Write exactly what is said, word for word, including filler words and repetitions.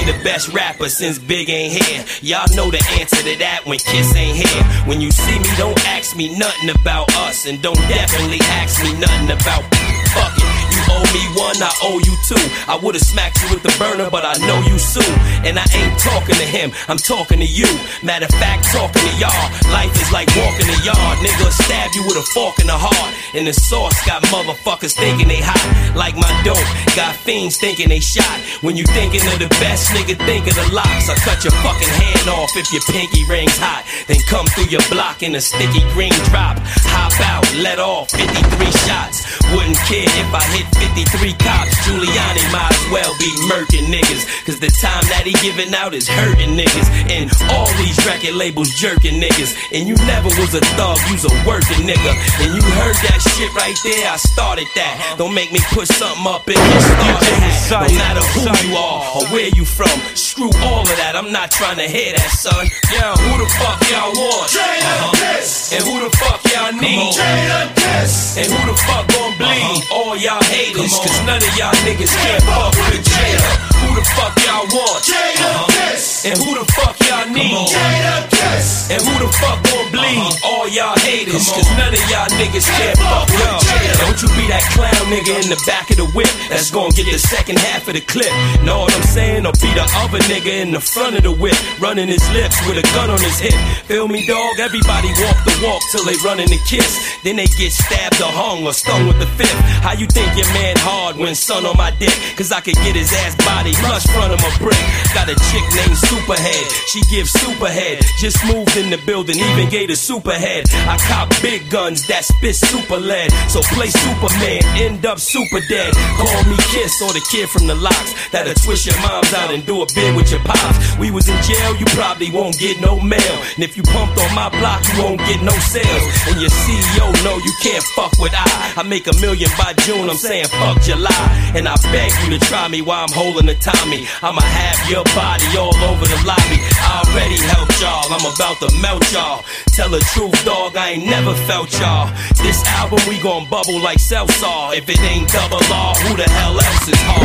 the best rapper since Big ain't here. Y'all know the answer to that when Kiss ain't here. When you see me, don't ask me nothing about us, and don't definitely ask me nothing about fuck it. You owe me one, I owe you two. I would've smacked you with the burner, but I know you soon. And I ain't talking to him, I'm talking to you. Matter of fact, talking to y'all. Life is like walking the yard. Nigga stab you with a fork in the heart. And the sauce got motherfuckers thinking they hot. Like my dope, got fiends thinking they shot. When you thinking of the best, nigga, think of the locks. I cut your fucking hand off if your pinky ring's hot. Then come through your block in a sticky green drop. Hop out, let off fifty-three shots. Wouldn't care if I hit fifty-three cops. Giuliani might as well be murking niggas, cause the time that he giving out is hurting niggas. And all these record labels jerking niggas. And you never was a thug, you's a working nigga. And you heard that shit right there, I started that. Don't make me put something up in your starter hat. No matter who you are or where you from, screw all of that, I'm not trying to hear that, son. Yo, who the fuck y'all want? Uh-huh. And who the fuck y'all need? And who the fuck gon' bleed? Uh-huh. All y'all haters, cause none of y'all niggas can't fuck with Jada. Who the fuck y'all want? Uh-huh. And who the fuck y'all need? And who the fuck gon' bleed? Uh-huh. All y'all haters, cause none of y'all niggas can't fuck with Jada. Don't you be that clown nigga in the back of the whip that's gon' get the second half of the clip. Know what I'm saying? Or be the other nigga in the front of the whip, running his lips with a gun on his hip. Feel me, dog? Everybody walk the walk till they running the kiss. Then they get stabbed or hung or stung with the fifth. How you think your man hard when son on my dick? Cause I could get his ass body flush front of a brick. Got a chick named Superhead, she gives superhead. Just moved in the building, even gave a superhead. I cop big guns that spit super lead. So play Superman, end up super dead. Call me Kiss or the kid from the Locks that'll twist your moms out and do a bid with your pops. We was in jail, you probably won't get no mail. And if you pumped on my block, you won't get no sales. And your C E O know you can't fuck with I. I make a million by June, I'm saying fuck July. And I beg you to try me while I'm holding the Tommy. I'ma have your body all over the lobby. I already helped y'all, I'm about to melt y'all. Tell the truth, dog, I ain't never felt y'all. This album we gon' bubble like Seltzer. If it ain't double R, who the hell else is hard?